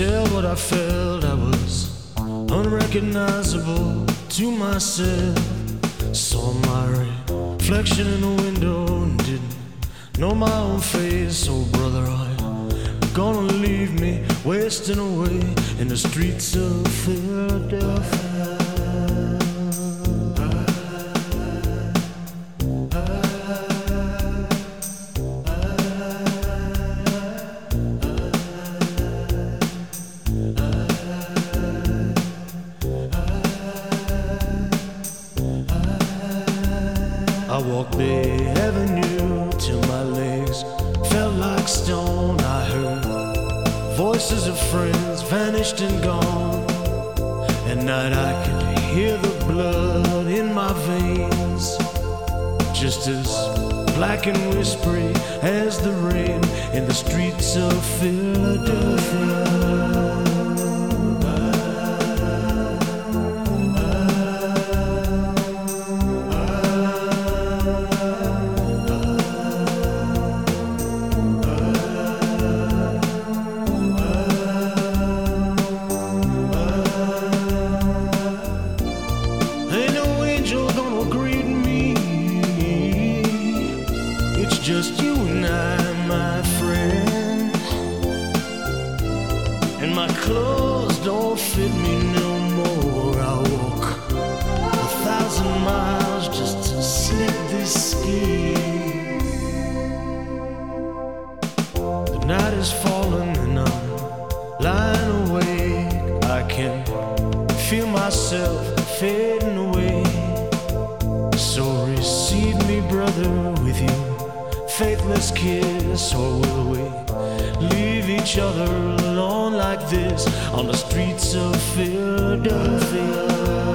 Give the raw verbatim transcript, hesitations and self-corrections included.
tell what I felt. I was unrecognizable to myself. Saw my reflection in the window and didn't know my own face. Oh brother, are you gonna leave me wasting away in the streets of Philadelphia? I walked the avenue till my legs felt like stone. I heard voices of friends vanished and gone. At night I could hear the blood in my veins, just as black and whispery as the rain in the streets of Philadelphia. Just you and I, my friend, and my clothes don't fit me no more. I walk a thousand miles just to slip this skin. The night is falling and I'm lying awake. I can feel myself fading away. So receive me, brother, with you faithless kiss, or will we leave each other alone like this on the streets of Philadelphia?